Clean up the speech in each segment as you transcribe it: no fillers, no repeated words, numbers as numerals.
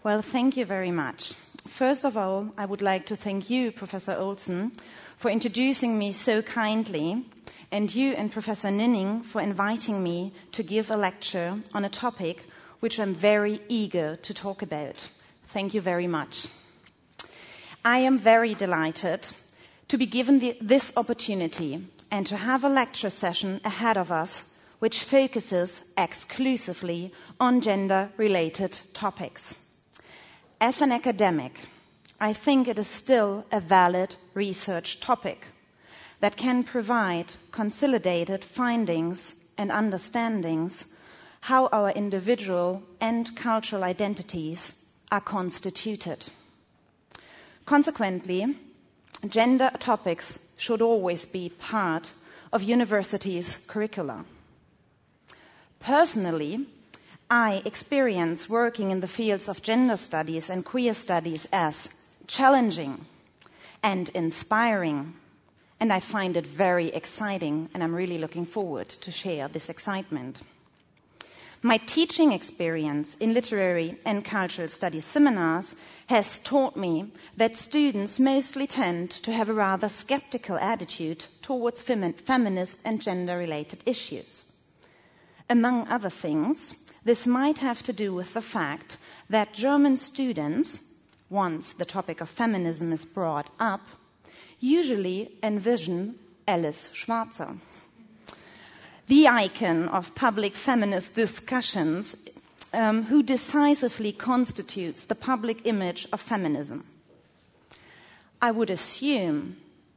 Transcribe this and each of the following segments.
Well, thank you very much. First of all, I would like to thank you, Professor Olsen, for introducing me so kindly, and you and Professor Ninning for inviting me to give a lecture on a topic which I'm very eager to talk about. Thank you very much. I am very delighted to be given this opportunity and to have a lecture session ahead of us which focuses exclusively on gender-related topics. As an academic, I think it is still a valid research topic that can provide consolidated findings and understandings how our individual and cultural identities are constituted. Consequently, gender topics should always be part of universities' curricula. Personally, I experience working in the fields of gender studies and queer studies as challenging and inspiring, and I find it very exciting, and I'm really looking forward to share this excitement. My teaching experience in literary and cultural studies seminars has taught me that students mostly tend to have a rather skeptical attitude towards feminist and gender-related issues. Among other things, this might have to do with the fact that German students, once the topic of feminism is brought up, usually envision Alice Schwarzer, the icon of public feminist discussions, who decisively constitutes the public image of feminism. I would assume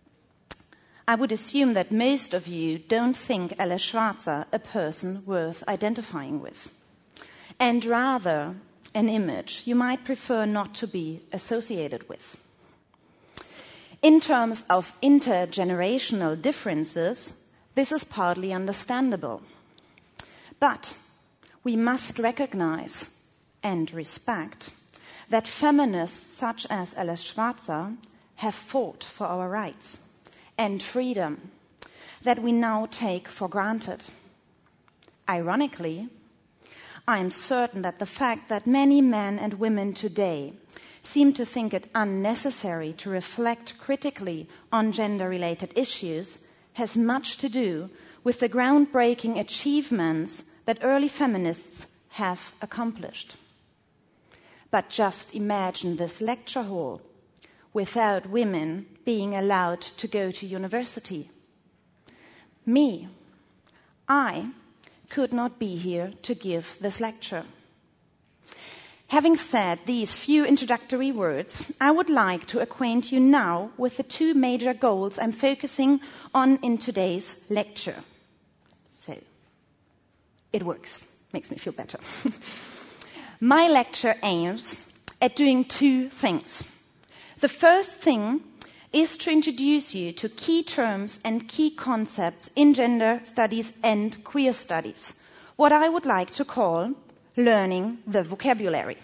that most of you don't think Alice Schwarzer a person worth identifying with, and rather an image you might prefer not to be associated with. In terms of intergenerational differences, this is partly understandable. But we must recognize and respect that feminists such as Alice Schwarzer have fought for our rights and freedom that we now take for granted. Ironically, I am certain that the fact that many men and women today seem to think it unnecessary to reflect critically on gender-related issues has much to do with the groundbreaking achievements that early feminists have accomplished. But just imagine this lecture hall without women being allowed to go to university. I could not be here to give this lecture. Having said these few introductory words, I would like to acquaint you now with the two major goals I'm focusing on in today's lecture. So, it works. Makes me feel better. My lecture aims at doing two things. The first thing is to introduce you to key terms and key concepts in gender studies and queer studies, what I would like to call learning the vocabulary.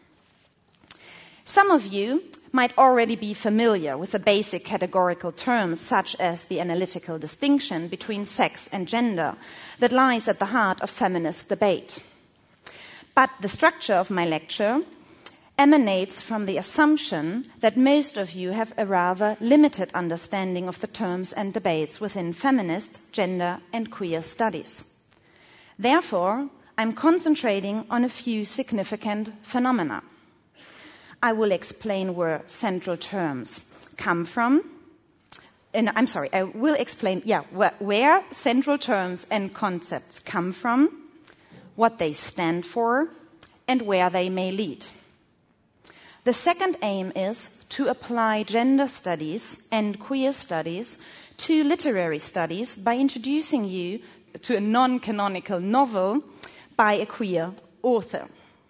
Some of you might already be familiar with the basic categorical terms such as the analytical distinction between sex and gender that lies at the heart of feminist debate. But the structure of my lecture emanates from the assumption that most of you have a rather limited understanding of the terms and debates within feminist, gender, and queer studies. Therefore, I'm concentrating on a few significant phenomena. I will explain where central terms come from. I will explain where central terms and concepts come from, what they stand for, and where they may lead. The second aim is to apply gender studies and queer studies to literary studies by introducing you to a non-canonical novel by a queer author.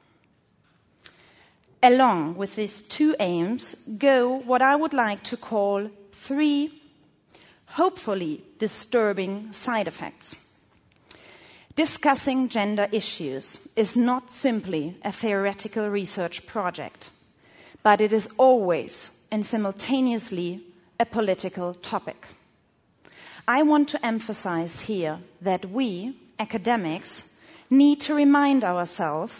Along with these two aims go what I would like to call three, hopefully disturbing side effects. Discussing gender issues is not simply a theoretical research project, but it is always and simultaneously a political topic. I want to emphasize here that we, academics, need to remind ourselves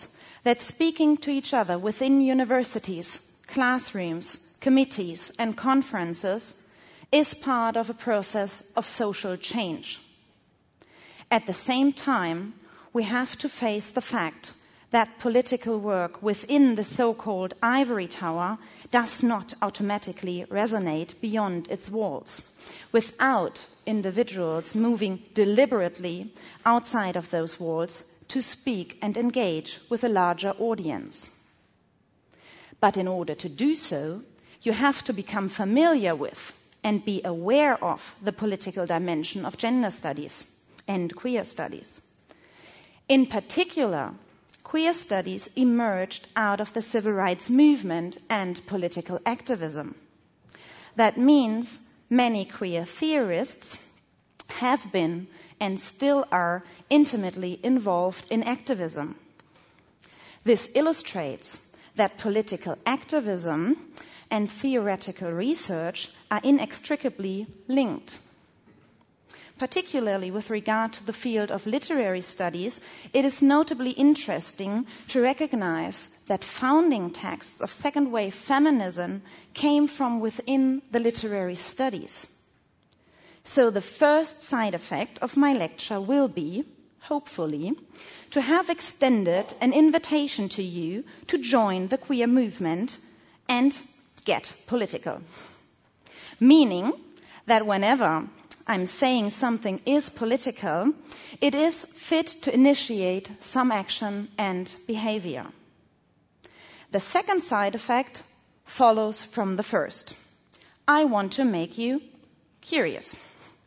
that speaking to each other within universities, classrooms, committees, and conferences is part of a process of social change. At the same time, we have to face the fact that political work within the so-called ivory tower does not automatically resonate beyond its walls, without individuals moving deliberately outside of those walls to speak and engage with a larger audience. But in order to do so, you have to become familiar with and be aware of the political dimension of gender studies and queer studies. In particular, queer studies emerged out of the civil rights movement and political activism. That means many queer theorists have been and still are intimately involved in activism. This illustrates that political activism and theoretical research are inextricably linked. Particularly with regard to the field of literary studies, it is notably interesting to recognize that founding texts of second-wave feminism came from within the literary studies. So the first side effect of my lecture will be, hopefully, to have extended an invitation to you to join the queer movement and get political. Meaning that whenever I'm saying something is political, it is fit to initiate some action and behavior. The second side effect follows from the first. I want to make you curious.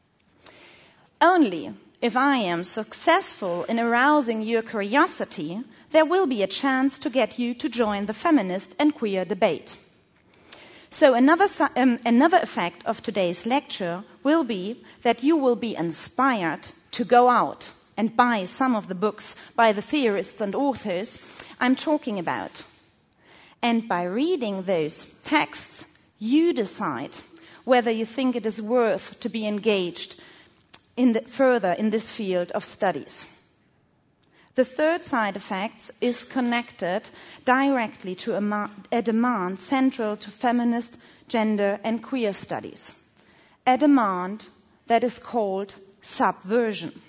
Only if I am successful in arousing your curiosity, there will be a chance to get you to join the feminist and queer debate. So another effect of today's lecture will be that you will be inspired to go out and buy some of the books by the theorists and authors I'm talking about. And by reading those texts, you decide whether you think it is worth to be engaged further in this field of studies. The third side effect is connected directly to a demand central to feminist, gender, and queer studies. A demand that is called subversion.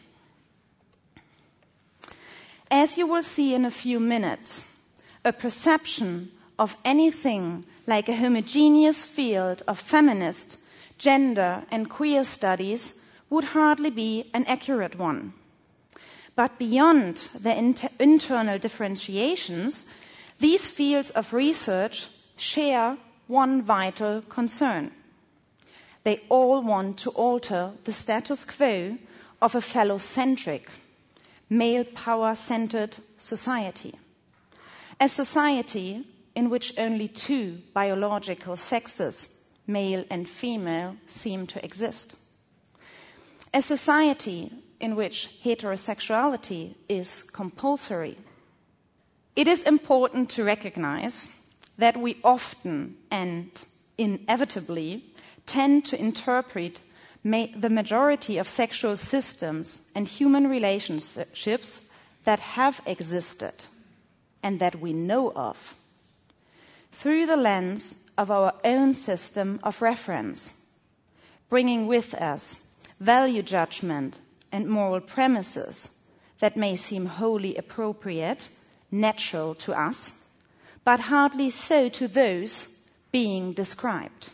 As you will see in a few minutes, a perception of anything like a homogeneous field of feminist, gender, and queer studies would hardly be an accurate one. But beyond the internal differentiations, these fields of research share one vital concern. They all want to alter the status quo of a phallocentric, male power-centered society. A society in which only two biological sexes, male and female, seem to exist. A society in which heterosexuality is compulsory. It is important to recognize that we often and inevitably tend to interpret the majority of sexual systems and human relationships that have existed and that we know of through the lens of our own system of reference, bringing with us value judgment and moral premises that may seem wholly appropriate, natural to us, but hardly so to those being described.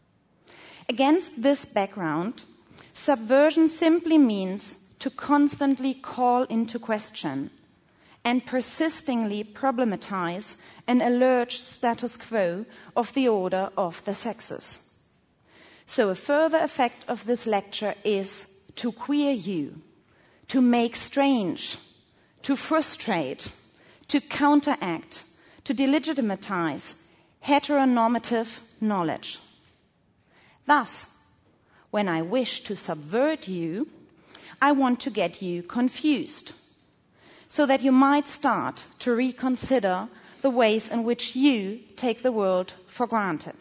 Against this background, subversion simply means to constantly call into question and persistingly problematize an alleged status quo of the order of the sexes. So a further effect of this lecture is to queer you, to make strange, to frustrate, to counteract, to delegitimize heteronormative knowledge. Thus, when I wish to subvert you, I want to get you confused, so that you might start to reconsider the ways in which you take the world for granted.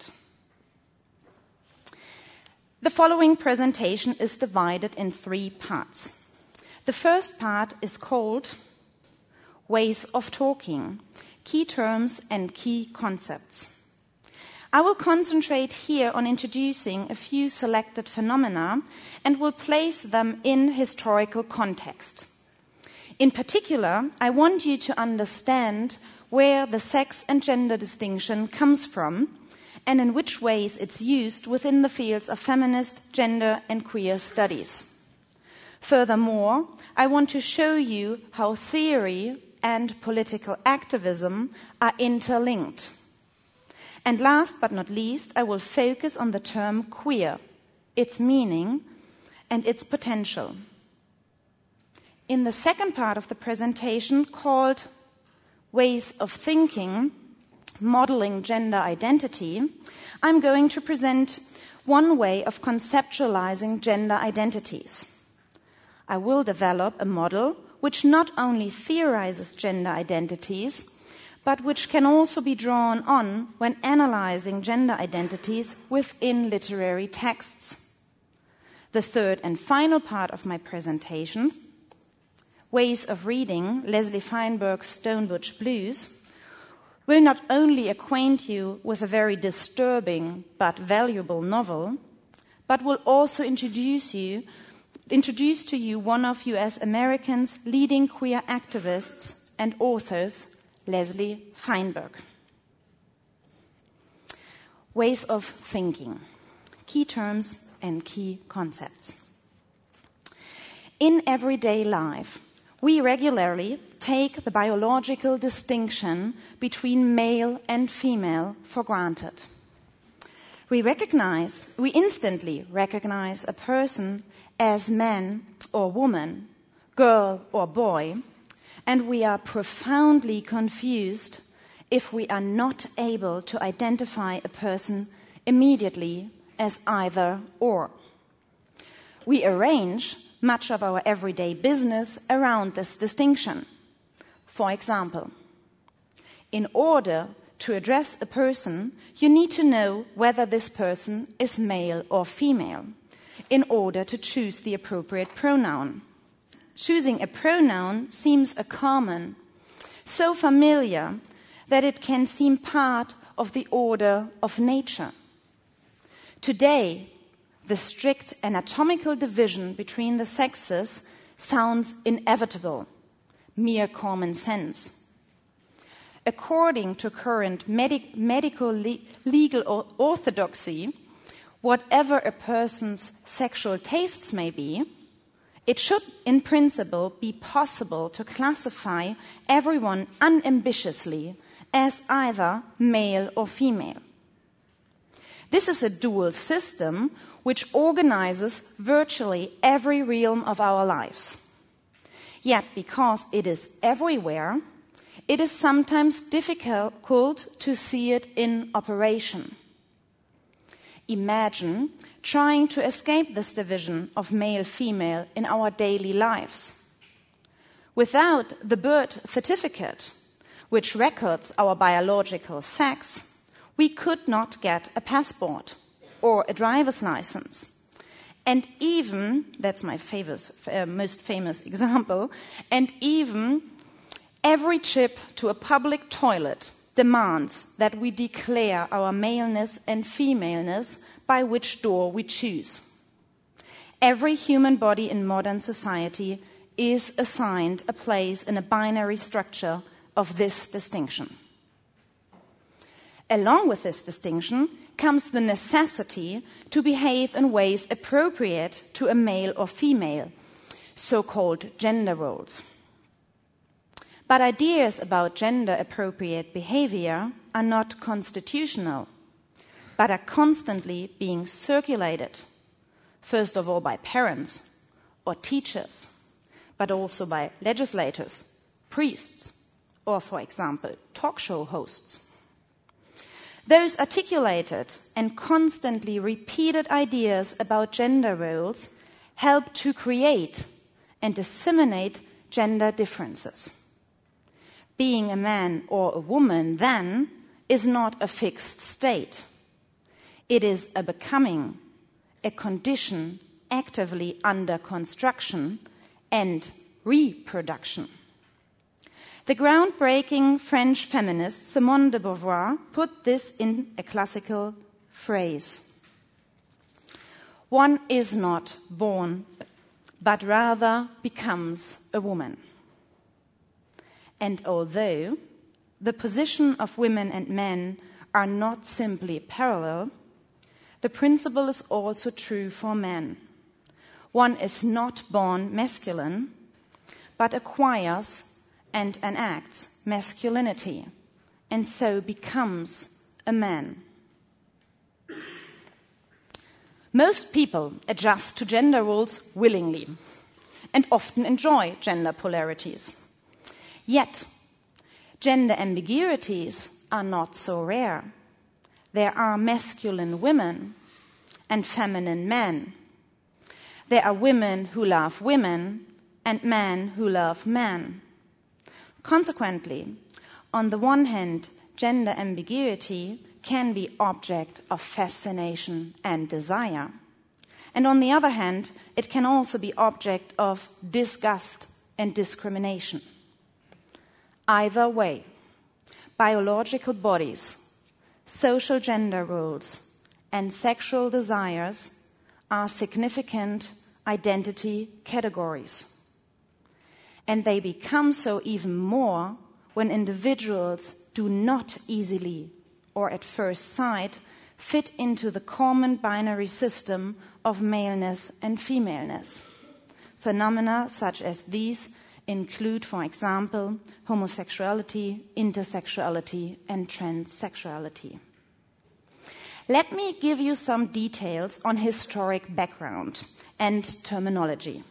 The following presentation is divided in 3 parts. The first part is called Ways of Talking, key terms and key concepts. I will concentrate here on introducing a few selected phenomena and will place them in historical context. In particular, I want you to understand where the sex and gender distinction comes from and in which ways it's used within the fields of feminist, gender, and queer studies. Furthermore, I want to show you how theory and political activism are interlinked. And last but not least, I will focus on the term queer, its meaning, and its potential. In the second part of the presentation, called Ways of Thinking, Modeling Gender Identity, I'm going to present one way of conceptualizing gender identities. I will develop a model which not only theorizes gender identities, but which can also be drawn on when analyzing gender identities within literary texts. The third and final part of my presentation, Ways of Reading Leslie Feinberg's Stonebutch Blues, will not only acquaint you with a very disturbing but valuable novel, but will also introduce to you one of US America's leading queer activists and authors, Leslie Feinberg. Ways of thinking, key terms and key concepts. In everyday life, we regularly take the biological distinction between male and female for granted. We instantly recognize a person as man or woman, girl or boy, and we are profoundly confused if we are not able to identify a person immediately as either or. We arrange much of our everyday business around this distinction. For example, in order to address a person, you need to know whether this person is male or female in order to choose the appropriate pronoun. Choosing a pronoun seems a common, so familiar that it can seem part of the order of nature. Today, the strict anatomical division between the sexes sounds inevitable, mere common sense. According to current medical legal orthodoxy, whatever a person's sexual tastes may be, it should, in principle, be possible to classify everyone unambitiously as either male or female. This is a dual system which organizes virtually every realm of our lives. Yet, because it is everywhere, it is sometimes difficult to see it in operation. Imagine trying to escape this division of male-female in our daily lives. Without the birth certificate, which records our biological sex, we could not get a passport or a driver's license. And even, that's my most famous example, and even every trip to a public toilet demands that we declare our maleness and femaleness by which door we choose. Every human body in modern society is assigned a place in a binary structure of this distinction. Along with this distinction comes the necessity to behave in ways appropriate to a male or female, so-called gender roles. But ideas about gender-appropriate behavior are not constitutional, but are constantly being circulated, first of all by parents or teachers, but also by legislators, priests, or, for example, talk show hosts. Those articulated and constantly repeated ideas about gender roles help to create and disseminate gender differences. Being a man or a woman, then, is not a fixed state. It is a becoming, a condition actively under construction and reproduction. The groundbreaking French feminist Simone de Beauvoir put this in a classical phrase. One is not born, but rather becomes a woman. And although the position of women and men are not simply parallel, the principle is also true for men. One is not born masculine, but acquires and enacts masculinity, and so becomes a man. Most people adjust to gender roles willingly and often enjoy gender polarities. Yet, gender ambiguities are not so rare. There are masculine women and feminine men. There are women who love women and men who love men. Consequently, on the one hand, gender ambiguity can be object of fascination and desire. And on the other hand, it can also be object of disgust and discrimination. Either way, biological bodies, social gender roles, and sexual desires are significant identity categories. And they become so even more when individuals do not easily, or at first sight, fit into the common binary system of maleness and femaleness. Phenomena such as these include, for example, homosexuality, intersexuality, and transsexuality. Let me give you some details on historic background and terminology.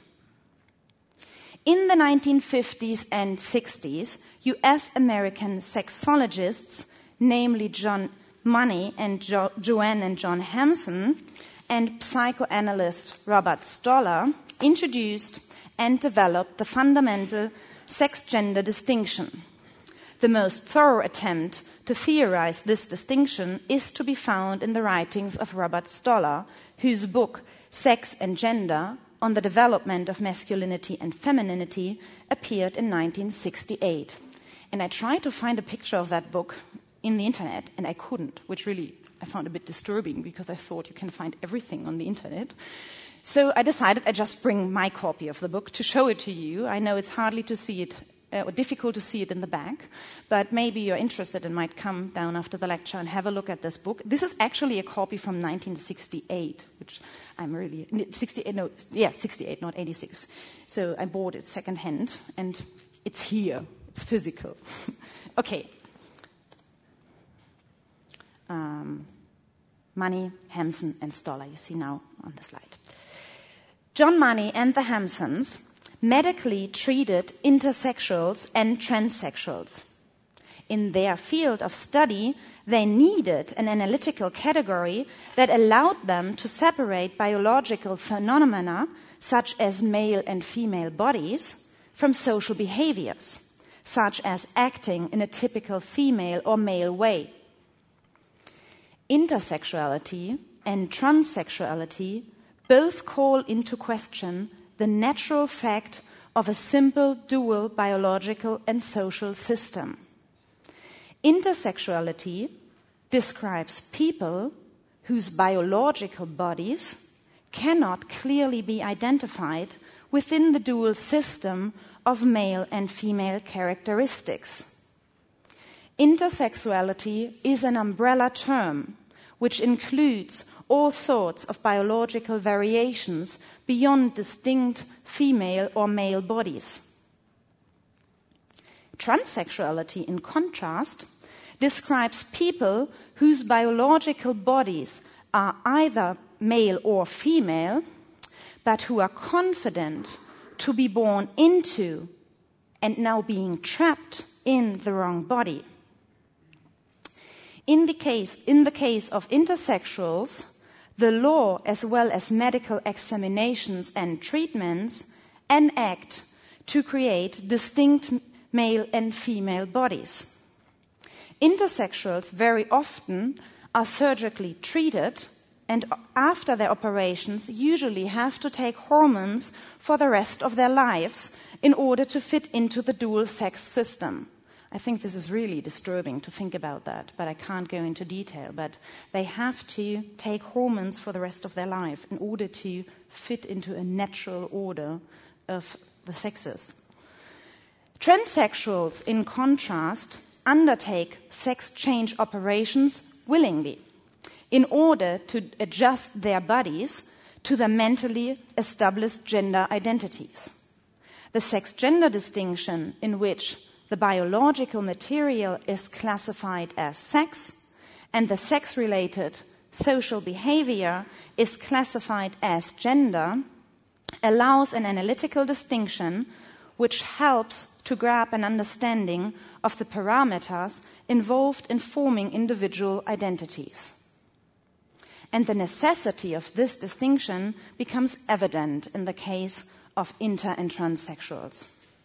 In the 1950s and 60s, US-American sexologists, namely John Money and Joanne and John Hampson, and psychoanalyst Robert Stoller, introduced and developed the fundamental sex-gender distinction. The most thorough attempt to theorize this distinction is to be found in the writings of Robert Stoller, whose book, Sex and Gender, on the Development of Masculinity and Femininity, appeared in 1968. And I tried to find a picture of that book in the internet, and I couldn't, which really I found a bit disturbing because I thought you can find everything on the internet. So I decided I'd just bring my copy of the book to show it to you. I know it's hardly to see it, or difficult to see it in the back, but maybe you're interested and might come down after the lecture and have a look at this book. This is actually a copy from 1968, which I'm really... 68, not 86. So I bought it secondhand, and it's here. It's physical. Okay. Money, Hampson, and Stoller, you see now on the slide. John Money and the Hampsons medically treated intersexuals and transsexuals. In their field of study, they needed an analytical category that allowed them to separate biological phenomena, such as male and female bodies, from social behaviors, such as acting in a typical female or male way. Intersexuality and transsexuality both call into question the natural fact of a simple dual biological and social system. Intersexuality describes people whose biological bodies cannot clearly be identified within the dual system of male and female characteristics. Intersexuality is an umbrella term which includes all sorts of biological variations beyond distinct female or male bodies. Transsexuality, in contrast, describes people whose biological bodies are either male or female, but who are confident to be born into and now being trapped in the wrong body. In the case of intersexuals, the law, as well as medical examinations and treatments, enact to create distinct male and female bodies. Intersexuals very often are surgically treated and after their operations usually have to take hormones for the rest of their lives in order to fit into the dual-sex system. I think this is really disturbing to think about that, but I can't go into detail. But they have to take hormones for the rest of their life in order to fit into a natural order of the sexes. Transsexuals, in contrast, undertake sex change operations willingly in order to adjust their bodies to the mentally established gender identities. The sex-gender distinction, in which the biological material is classified as sex and the sex-related social behavior is classified as gender, allows an analytical distinction which helps to grab an understanding of the parameters involved in forming individual identities. And the necessity of this distinction becomes evident in the case of inter- and transsexuals.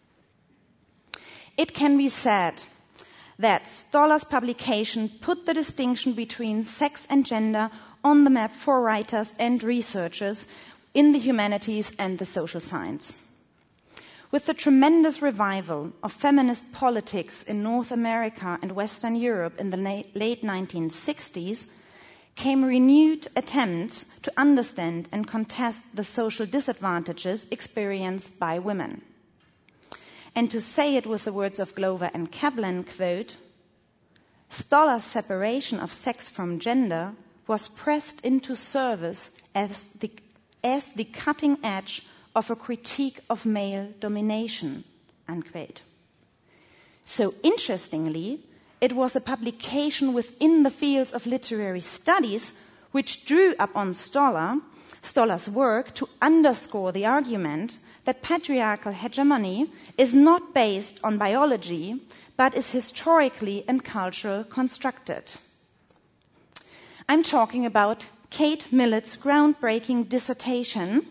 It can be said that Stoller's publication put the distinction between sex and gender on the map for writers and researchers in the humanities and the social science. With the tremendous revival of feminist politics in North America and Western Europe in the late 1960s, came renewed attempts to understand and contest the social disadvantages experienced by women. And to say it with the words of Glover and Kaplan, quote, Stoller's separation of sex from gender was pressed into service as the cutting edge of a critique of male domination, unquote. So interestingly, it was a publication within the fields of literary studies which drew upon Stoller's work to underscore the argument that patriarchal hegemony is not based on biology, but is historically and culturally constructed. I'm talking about Kate Millett's groundbreaking dissertation,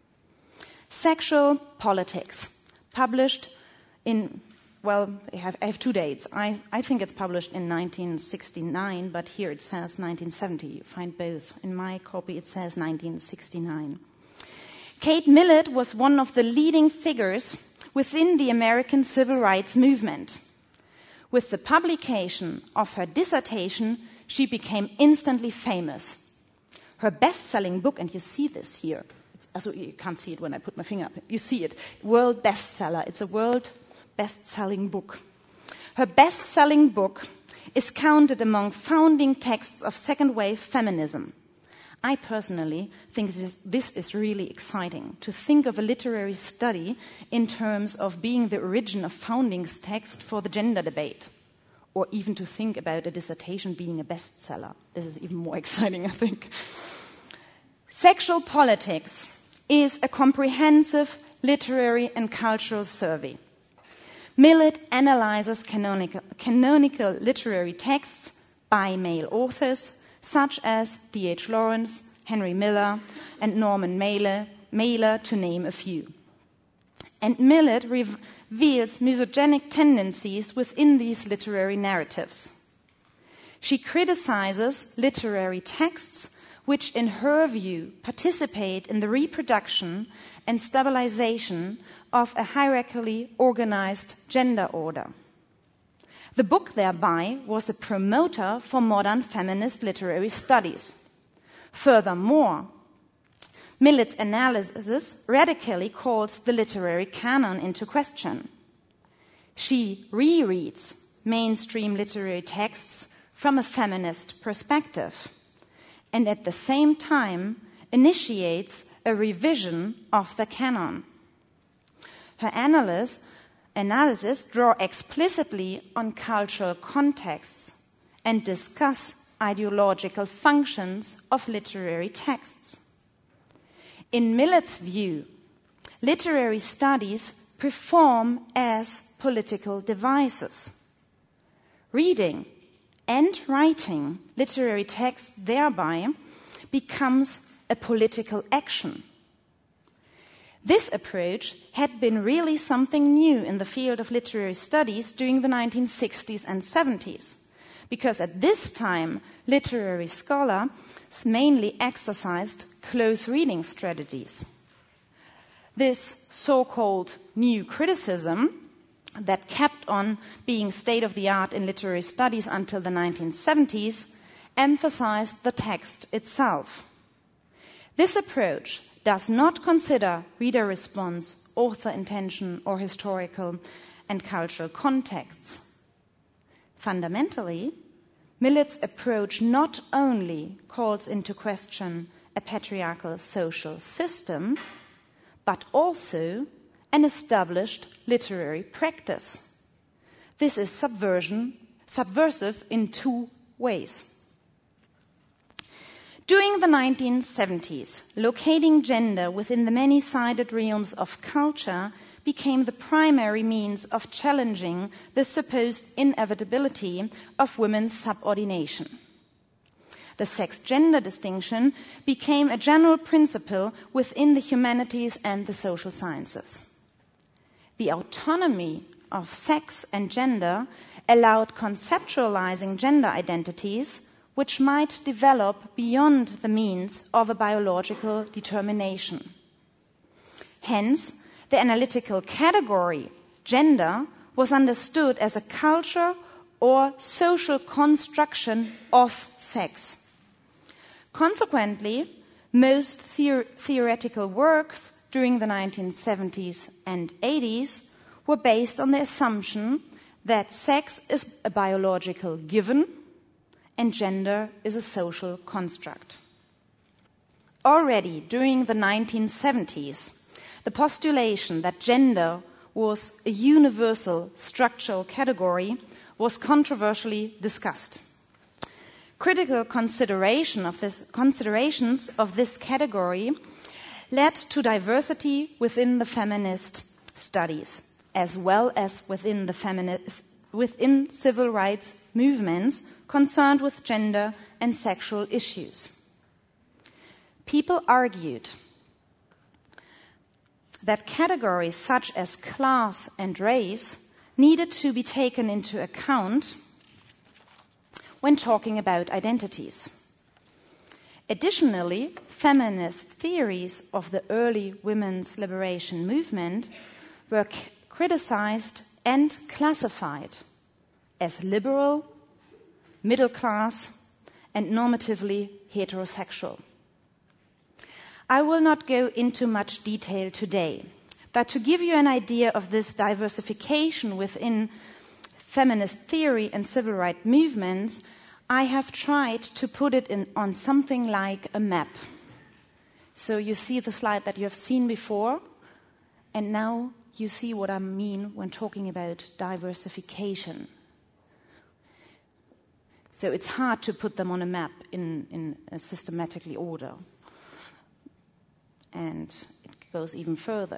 Sexual Politics, published in, well, I have two dates. I think it's published in 1969, but here it says 1970. You find both. In my copy it says 1969. Kate Millett was one of the leading figures within the American civil rights movement. With the publication of her dissertation, she became instantly famous. Her best-selling book, and you see this here, you can't see it when I put my finger up, you see it, world bestseller. It's a world best-selling book. Her best-selling book is counted among founding texts of second-wave feminism. I personally think this is really exciting, to think of a literary study in terms of being the origin of founding text for the gender debate, or even to think about a dissertation being a bestseller. This is even more exciting, I think. Sexual Politics is a comprehensive literary and cultural survey. Millett analyzes canonical literary texts by male authors, such as D.H. Lawrence, Henry Miller, and Norman Mailer, to name a few. And Millett reveals misogynic tendencies within these literary narratives. She criticizes literary texts which, in her view, participate in the reproduction and stabilization of a hierarchically organized gender order. The book thereby was a promoter for modern feminist literary studies. Furthermore, Millett's analysis radically calls the literary canon into question. She rereads mainstream literary texts from a feminist perspective, and at the same time initiates a revision of the canon. Her analysis draw explicitly on cultural contexts and discuss ideological functions of literary texts. In Millett's view, literary studies perform as political devices. Reading and writing literary text thereby becomes a political action. This approach had been really something new in the field of literary studies during the 1960s and 70s, because at this time, literary scholars mainly exercised close reading strategies. This so-called new criticism that kept on being state-of-the-art in literary studies until the 1970s emphasized the text itself. This approach does not consider reader response, author intention, or historical and cultural contexts. Fundamentally, Millet's approach not only calls into question a patriarchal social system, but also an established literary practice. This is subversive in two ways. During the 1970s, locating gender within the many-sided realms of culture became the primary means of challenging the supposed inevitability of women's subordination. The sex-gender distinction became a general principle within the humanities and the social sciences. The autonomy of sex and gender allowed conceptualizing gender identities which might develop beyond the means of a biological determination. Hence, the analytical category, gender, was understood as a culture or social construction of sex. Consequently, most theoretical works during the 1970s and 80s were based on the assumption that sex is a biological given and gender is a social construct. Already during the 1970s, the postulation that gender was a universal structural category was controversially discussed. Critical considerations of this category led to diversity within the feminist studies, as well as within civil rights movements concerned with gender and sexual issues. People argued that categories such as class and race needed to be taken into account when talking about identities. Additionally, feminist theories of the early women's liberation movement were criticized and classified as liberal, middle class, and normatively heterosexual. I will not go into much detail today, but to give you an idea of this diversification within feminist theory and civil rights movements, I have tried to put it on something like a map. So you see the slide that you have seen before, and now you see what I mean when talking about diversification. So it's hard to put them on a map in a systematically order. And it goes even further.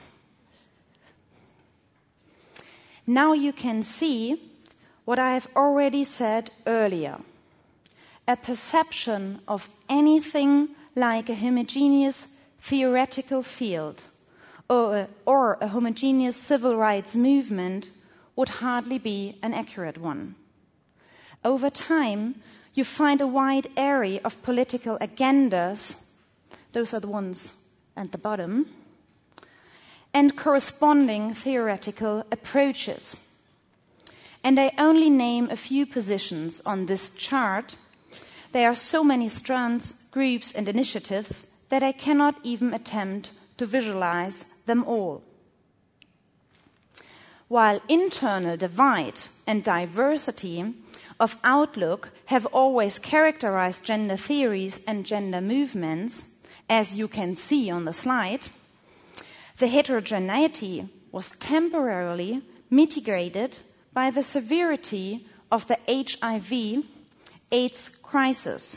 Now you can see what I have already said earlier. A perception of anything like a homogeneous theoretical field or a homogeneous civil rights movement would hardly be an accurate one. Over time, you find a wide array of political agendas, those are the ones at the bottom, and corresponding theoretical approaches. And I only name a few positions on this chart. There are so many strands, groups, and initiatives that I cannot even attempt to visualize them all. While internal divide and diversity of outlook have always characterized gender theories and gender movements, as you can see on the slide, the heterogeneity was temporarily mitigated by the severity of the HIV/AIDS crisis.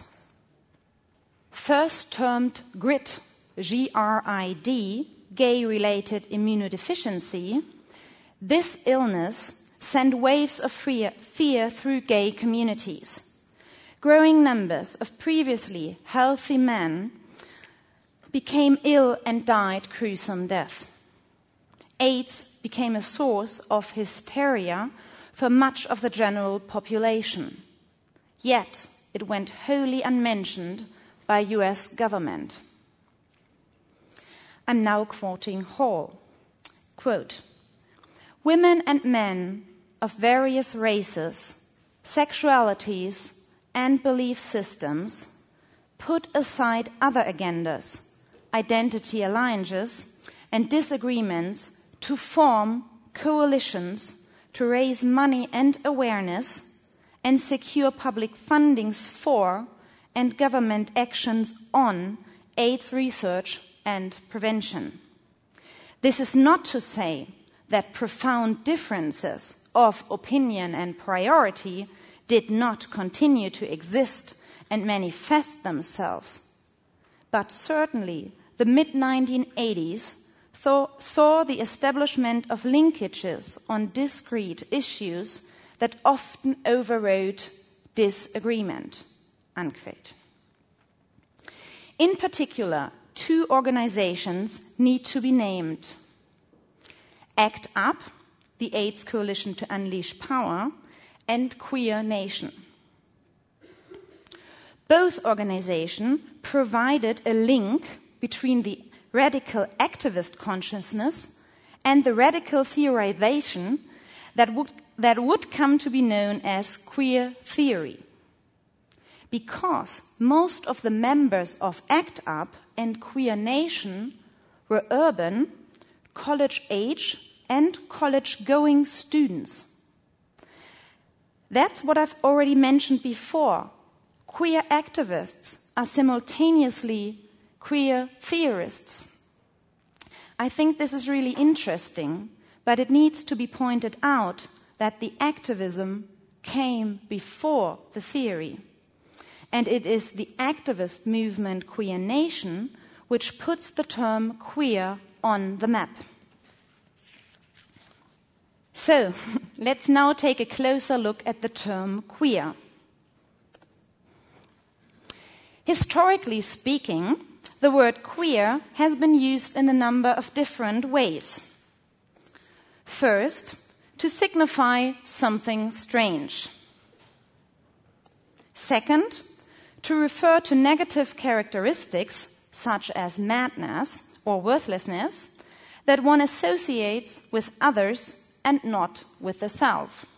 First termed GRID, G-R-I-D, gay-related immunodeficiency, this illness sent waves of fear through gay communities. Growing numbers of previously healthy men became ill and died gruesome deaths. AIDS became a source of hysteria for much of the general population. yet it went wholly unmentioned by US government. I'm now quoting Hall. Quote, "Women and men of various races, sexualities, and belief systems put aside other agendas, identity alliances, and disagreements to form coalitions to raise money and awareness and secure public fundings for and government actions on AIDS research and prevention. This is not to say that profound differences of opinion and priority did not continue to exist and manifest themselves, but certainly the mid-1980s saw the establishment of linkages on discrete issues that often overrode disagreement." Unquote. In particular, two organizations need to be named: ACT UP, the AIDS Coalition to Unleash Power, and Queer Nation. Both organizations provided a link between the radical activist consciousness and the radical theorization that would come to be known as queer theory. Because most of the members of ACT UP and Queer Nation were urban, college-age, and college-going students. That's what I've already mentioned before. Queer activists are simultaneously queer theorists. I think this is really interesting, but it needs to be pointed out that the activism came before the theory. And it is the activist movement Queer Nation which puts the term queer on the map. So, let's now take a closer look at the term queer. Historically speaking, the word queer has been used in a number of different ways. First, to signify something strange. Second, to refer to negative characteristics, such as madness or worthlessness, that one associates with others and not with the self.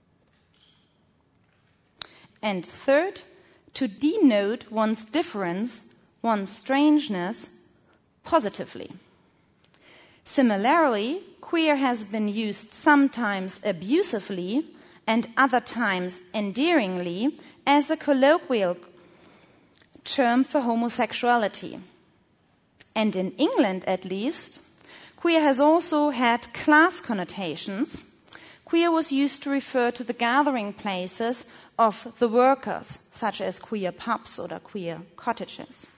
And third, to denote one's difference, one's strangeness, positively. Similarly, queer has been used sometimes abusively and other times endearingly as a colloquial term for homosexuality. And in England, at least, queer has also had class connotations. Queer was used to refer to the gathering places of the workers, such as queer pubs or queer cottages.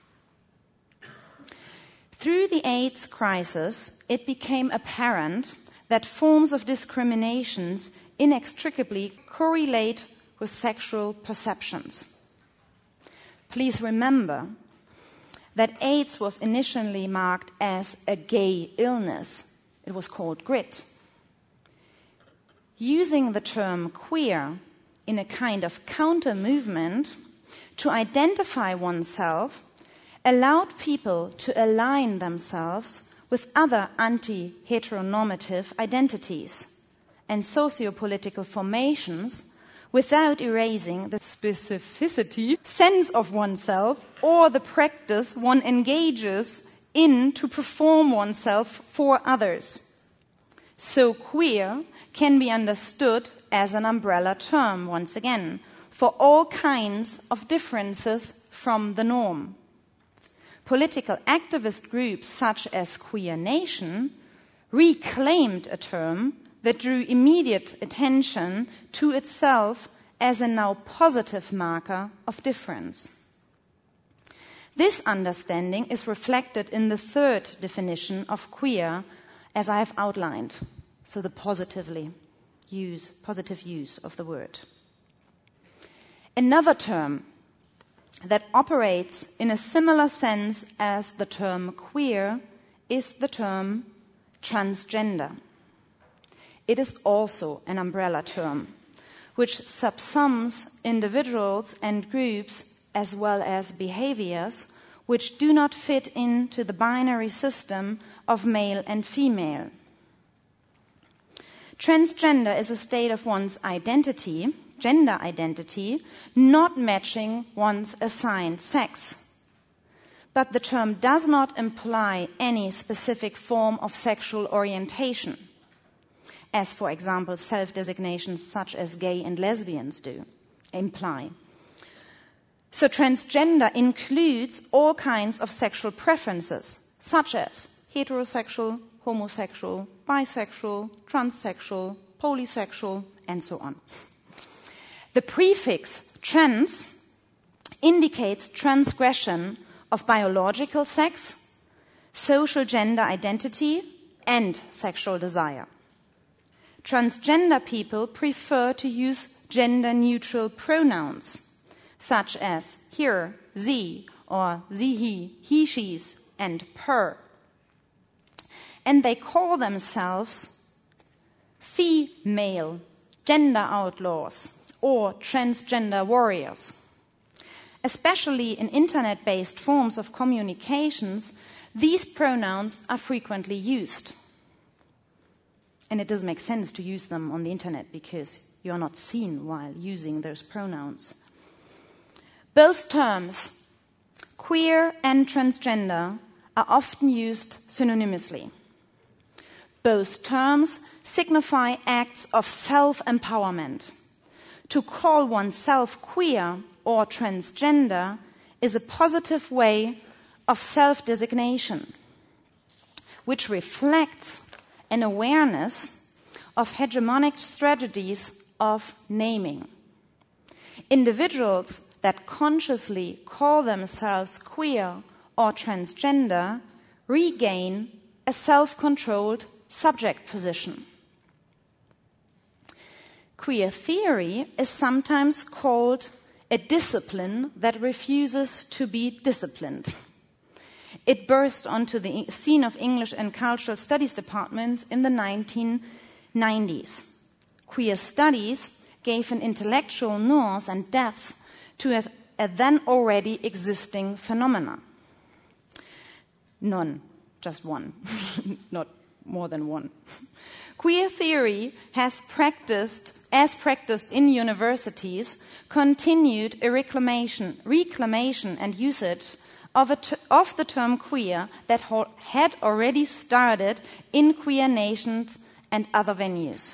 Through the AIDS crisis, it became apparent that forms of discriminations inextricably correlate with sexual perceptions. Please remember that AIDS was initially marked as a gay illness. It was called GRIT. Using the term queer in a kind of counter-movement to identify oneself allowed people to align themselves with other anti-heteronormative identities and socio-political formations without erasing the specificity, sense of oneself, or the practice one engages in to perform oneself for others. So queer can be understood as an umbrella term, once again, for all kinds of differences from the norm. Political activist groups such as Queer Nation reclaimed a term that drew immediate attention to itself as a now positive marker of difference. This understanding is reflected in the third definition of queer, as I have outlined, so the positive use of the word. Another term that operates in a similar sense as the term queer is the term transgender. It is also an umbrella term, which subsums individuals and groups as well as behaviors which do not fit into the binary system of male and female. Transgender is a state of one's identity, gender identity, not matching one's assigned sex. But the term does not imply any specific form of sexual orientation, as, for example, self-designations such as gay and lesbians do imply. So transgender includes all kinds of sexual preferences, such as heterosexual, homosexual, bisexual, transsexual, polysexual, and so on. The prefix trans indicates transgression of biological sex, social gender identity, and sexual desire. Transgender people prefer to use gender-neutral pronouns, such as her, sie, or sie, he, she's, and her. And they call themselves female, gender outlaws, or transgender warriors. Especially in internet-based forms of communications, these pronouns are frequently used. And it does make sense to use them on the internet because you are not seen while using those pronouns. Both terms, queer and transgender, are often used synonymously. Both terms signify acts of self-empowerment. To call oneself queer or transgender is a positive way of self-designation, which reflects an awareness of hegemonic strategies of naming. Individuals that consciously call themselves queer or transgender regain a self-controlled subject position. Queer theory is sometimes called a discipline that refuses to be disciplined. It burst onto the scene of English and Cultural Studies departments in the 1990s. Queer studies gave an intellectual nuance and depth to a then already existing phenomena. None, just one, not more than one. Queer theory has practiced in universities, continued a reclamation and usage of the term queer that had already started in queer nations and other venues.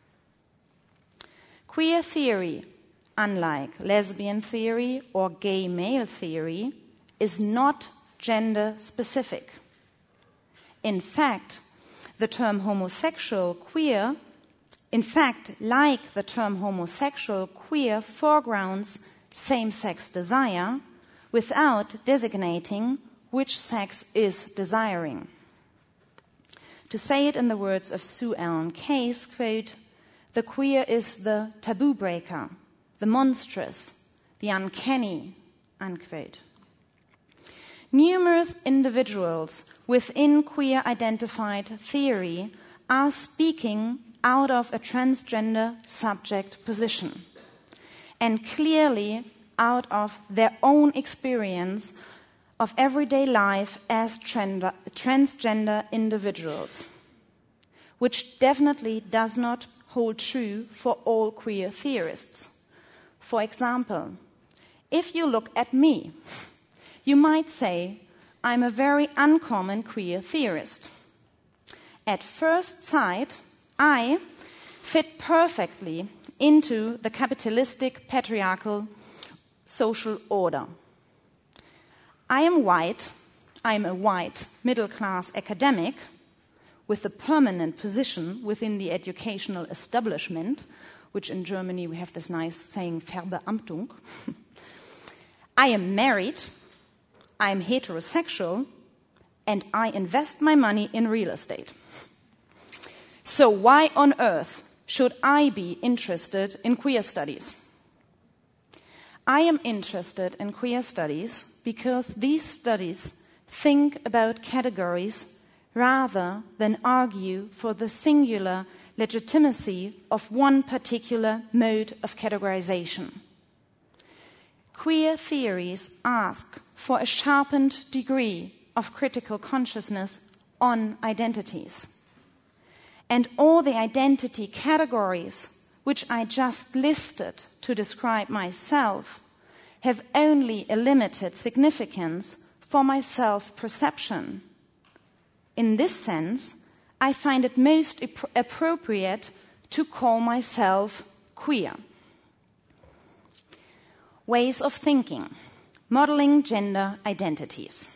Queer theory, unlike lesbian theory or gay male theory, is not gender specific. In fact, the term homosexual queer, foregrounds same-sex desire without designating which sex is desiring. To say it in the words of Sue Ellen Case, quote, "The queer is the taboo breaker, the monstrous, the uncanny," unquote. Numerous individuals within queer-identified theory are speaking out of a transgender subject position, and clearly out of their own experience of everyday life as transgender individuals, which definitely does not hold true for all queer theorists. For example, if you look at me, you might say I'm a very uncommon queer theorist. At first sight, I fit perfectly into the capitalistic patriarchal social order. I am white, I'm a white middle-class academic with a permanent position within the educational establishment, which in Germany we have this nice saying, Verbeamtung. I am married, I'm heterosexual, and I invest my money in real estate. So why on earth should I be interested in queer studies? I am interested in queer studies because these studies think about categories rather than argue for the singular legitimacy of one particular mode of categorization. Queer theories ask for a sharpened degree of critical consciousness on identities. And all the identity categories which I just listed to describe myself have only a limited significance for my self-perception. In this sense, I find it most appropriate to call myself queer. Ways of thinking, modeling gender identities.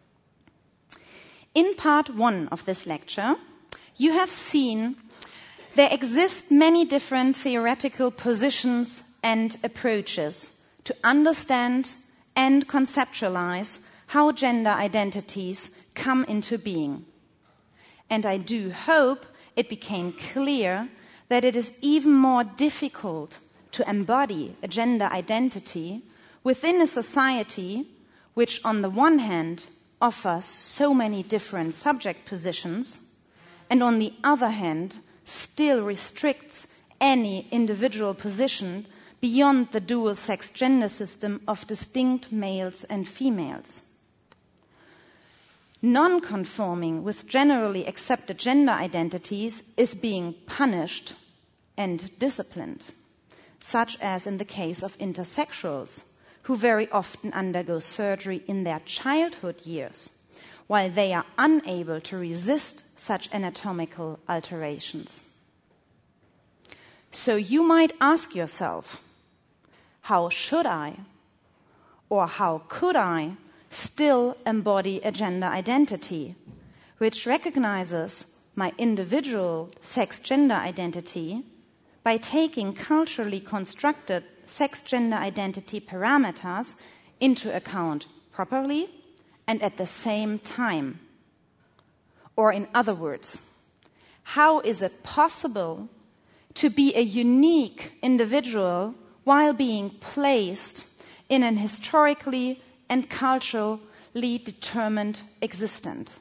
In part 1 of this lecture, you have seen there exist many different theoretical positions and approaches to understand and conceptualize how gender identities come into being. And I do hope it became clear that it is even more difficult to embody a gender identity within a society which, on the one hand, offers so many different subject positions, and on the other hand, still restricts any individual position beyond the dual-sex gender system of distinct males and females. Non-conforming with generally accepted gender identities is being punished and disciplined, such as in the case of intersexuals, who very often undergo surgery in their childhood years, while they are unable to resist such anatomical alterations. So you might ask yourself, how should I, or how could I, still embody a gender identity which recognizes my individual sex-gender identity by taking culturally constructed sex-gender identity parameters into account properly and at the same time? Or in other words, how is it possible to be a unique individual while being placed in an historically and culturally determined existence?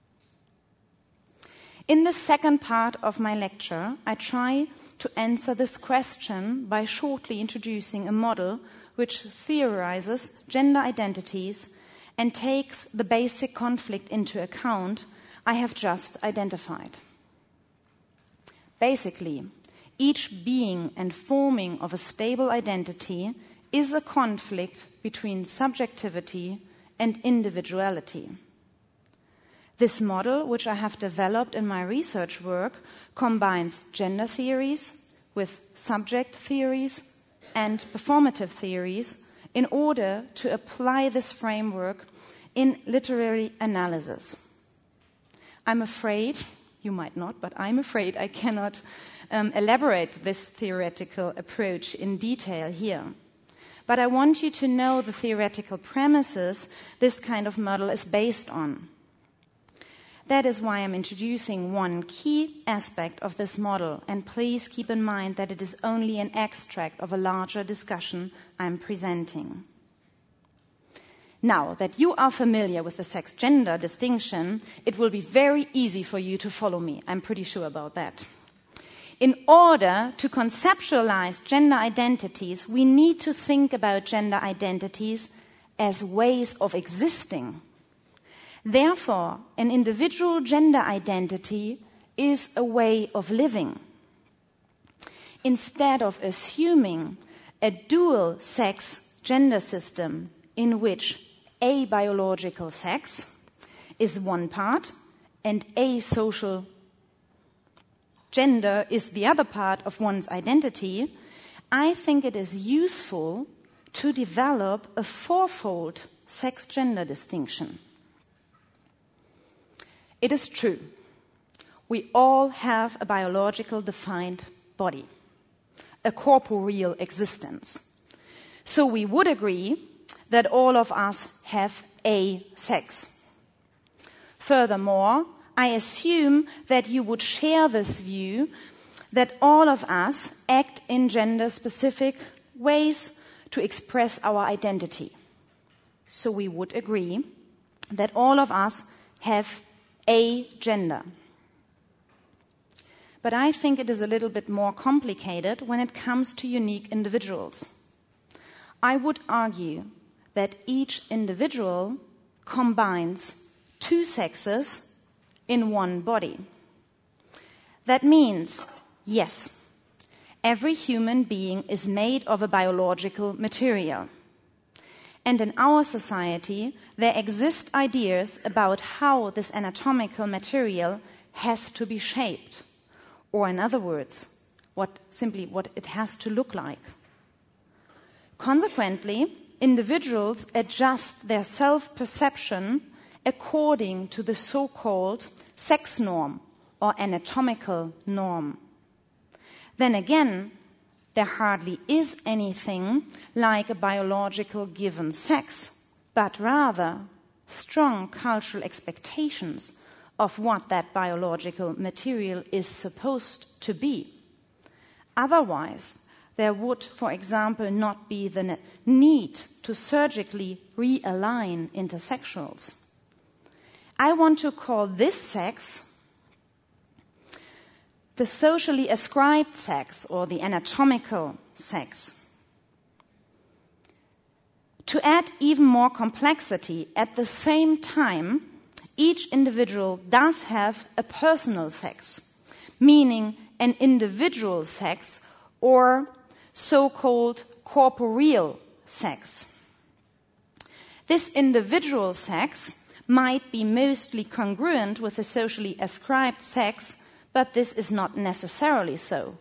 In the second part of my lecture, I try to answer this question by shortly introducing a model which theorizes gender identities and takes the basic conflict into account I have just identified. Basically, each being and forming of a stable identity is a conflict between subjectivity and individuality. This model, which I have developed in my research work, combines gender theories with subject theories and performative theories in order to apply this framework in literary analysis. I'm afraid, you might not, but I'm afraid I cannot elaborate this theoretical approach in detail here. But I want you to know the theoretical premises this kind of model is based on. That is why I'm introducing one key aspect of this model, and please keep in mind that it is only an extract of a larger discussion I'm presenting. Now that you are familiar with the sex-gender distinction, it will be very easy for you to follow me. I'm pretty sure about that. In order to conceptualize gender identities, we need to think about gender identities as ways of existing. Therefore, an individual gender identity is a way of living. Instead of assuming a dual-sex gender system in which a biological sex is one part and a social gender is the other part of one's identity, I think it is useful to develop a fourfold sex-gender distinction. It is true, we all have a biological defined body, a corporeal existence. So we would agree that all of us have a sex. Furthermore, I assume that you would share this view that all of us act in gender-specific ways to express our identity. So we would agree that all of us have a gender. but I think it is a little bit more complicated when it comes to unique individuals. I would argue that each individual combines two sexes in one body. That means, yes, every human being is made of a biological material. And in our society, there exist ideas about how this anatomical material has to be shaped, or in other words, what it has to look like. Consequently, individuals adjust their self-perception according to the so-called sex norm or anatomical norm. Then again, there hardly is anything like a biological given sex, but rather strong cultural expectations of what that biological material is supposed to be. Otherwise, there would, for example, not be the need to surgically realign intersexuals. I want to call this sex the socially ascribed sex, or the anatomical sex. To add even more complexity, at the same time, each individual does have a personal sex, meaning an individual sex or so-called corporeal sex. This individual sex might be mostly congruent with the socially ascribed sex, but this is not necessarily so.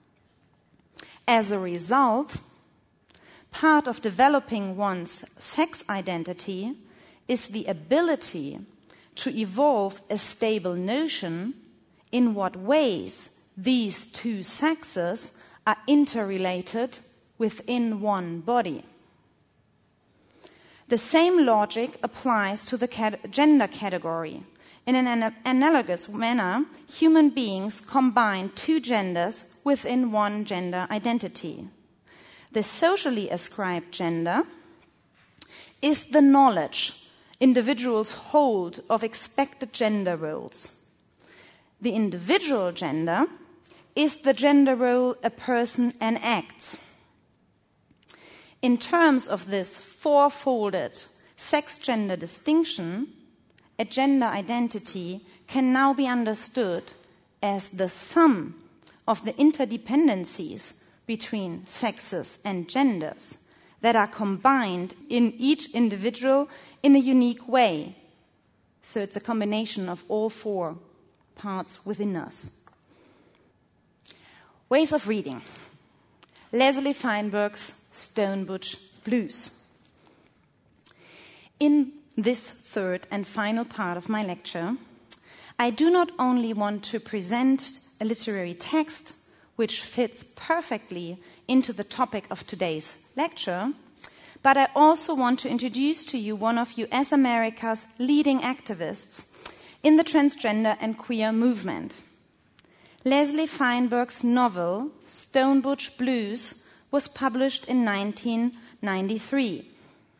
As a result, part of developing one's sex identity is the ability to evolve a stable notion in what ways these two sexes are interrelated within one body. The same logic applies to the gender category. In an analogous manner, human beings combine two genders within one gender identity. The socially ascribed gender is the knowledge individuals hold of expected gender roles. The individual gender is the gender role a person enacts. In terms of this four-folded sex-gender distinction, a gender identity can now be understood as the sum of the interdependencies between sexes and genders that are combined in each individual in a unique way. So it's a combination of all four parts within us. Ways of reading. Leslie Feinberg's Stonebutch Blues. In this third and final part of my lecture, I do not only want to present a literary text which fits perfectly into the topic of today's lecture, but I also want to introduce to you one of US America's leading activists in the transgender and queer movement. Leslie Feinberg's novel, Stonebutch Blues, was published in 1993.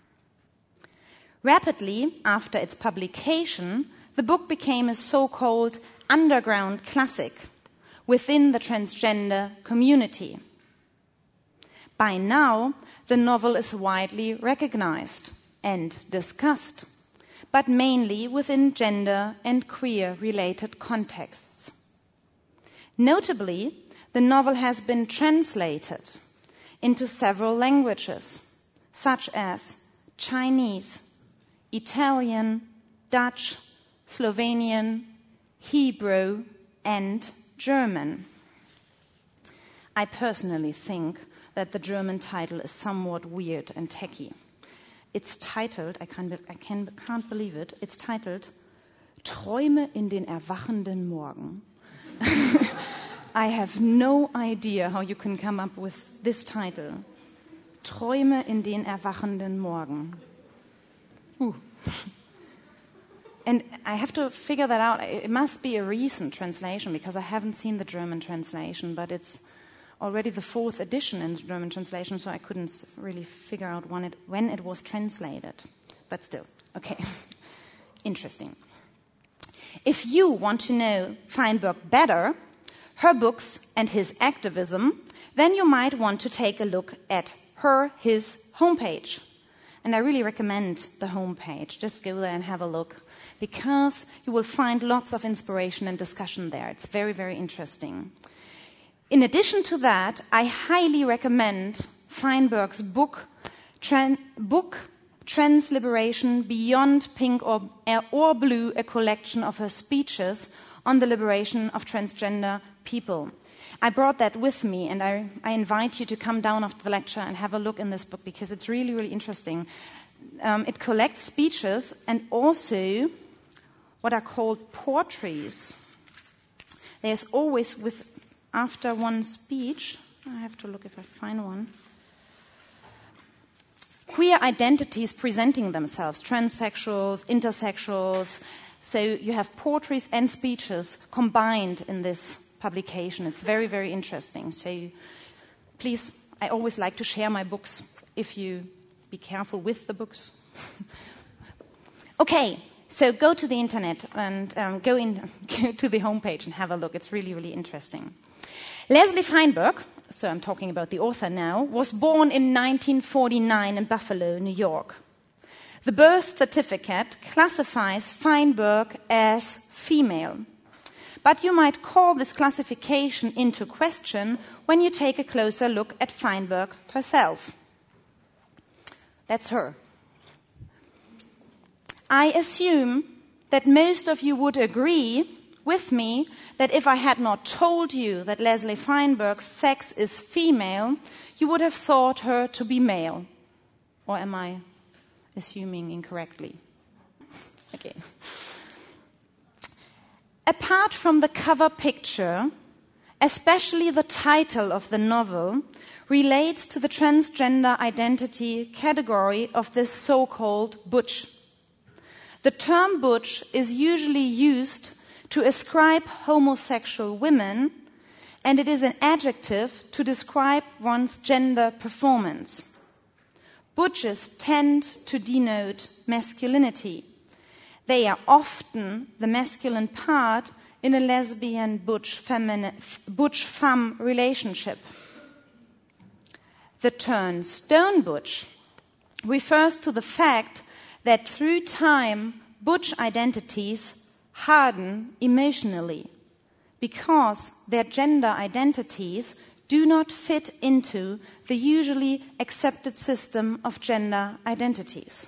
Rapidly after its publication, the book became a so-called underground classic within the transgender community. By now, the novel is widely recognized and discussed, but mainly within gender and queer-related contexts. Notably, the novel has been translated into several languages, such as Chinese, Italian, Dutch, Slovenian, Hebrew, and German. I personally think that the German title is somewhat weird and tacky. It's titled, I can't believe it, it's titled Träume in den erwachenden Morgen. I have no idea how you can come up with this title. Träume in den erwachenden Morgen. And I have to figure that out. It must be a recent translation because I haven't seen the German translation, but it's already the 4th edition in the German translation, so I couldn't really figure out when it was translated. But still, okay. Interesting. If you want to know Feinberg better, her books and his activism, then you might want to take a look at his homepage. And I really recommend the homepage. Just go there and have a look, because you will find lots of inspiration and discussion there. It's very, very interesting. In addition to that, I highly recommend Feinberg's book, Transliberation Beyond Pink or Blue, a collection of her speeches on the liberation of transgender people. I brought that with me, and I invite you to come down after the lecture and have a look in this book, because it's really, really interesting. It collects speeches and also what are called portraits. There's always, after one speech, I have to look if I find one, queer identities presenting themselves, transsexuals, intersexuals. So you have portraits and speeches combined in this publication. It's very, very interesting. So please, I always like to share my books, if you be careful with the books. Okay, so go to the internet and go to the homepage and have a look. It's really, really interesting. Leslie Feinberg, so I'm talking about the author now, was born in 1949 in Buffalo, New York. The birth certificate classifies Feinberg as female. But you might call this classification into question when you take a closer look at Feinberg herself. That's her. I assume that most of you would agree with me that if I had not told you that Leslie Feinberg's sex is female, you would have thought her to be male. Or am I assuming incorrectly? Okay. Apart from the cover picture, especially the title of the novel relates to the transgender identity category of this so-called butch. The term butch is usually used to ascribe homosexual women, and it is an adjective to describe one's gender performance. Butches tend to denote masculinity. They are often the masculine part in a lesbian butch-femme relationship. The term stone butch refers to the fact that through time, butch identities harden emotionally because their gender identities do not fit into the usually accepted system of gender identities.